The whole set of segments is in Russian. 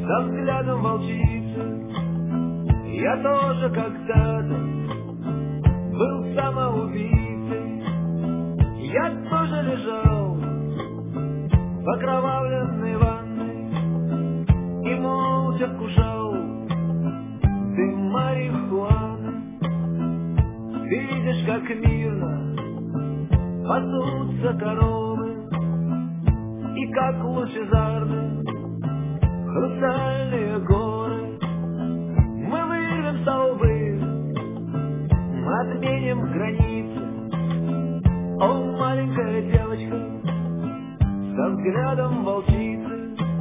со взглядом волчицы. Я тоже когда-то был самоубийцей. Я тоже лежал в окровавленной ванной и молча вкушал дым марихуаны. Ты видишь, как мирно пасутся коровы, и как лучезарны хрустальные горы. Мы вырвем столбы, мы отменим границы. О, маленькая девочка со взглядом волчицы.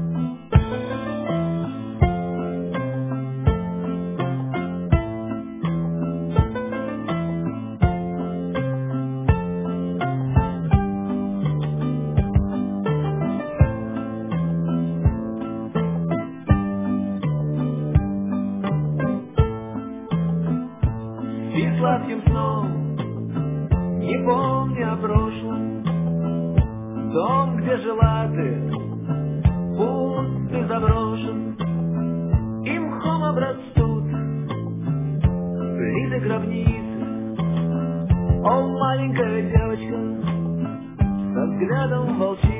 И сладким сном, не помня о прошлом, дом, где жила ты, пуст и заброшен, и мхом обрастут плиты гробницы. О, маленькая девочка со взглядом волчицы.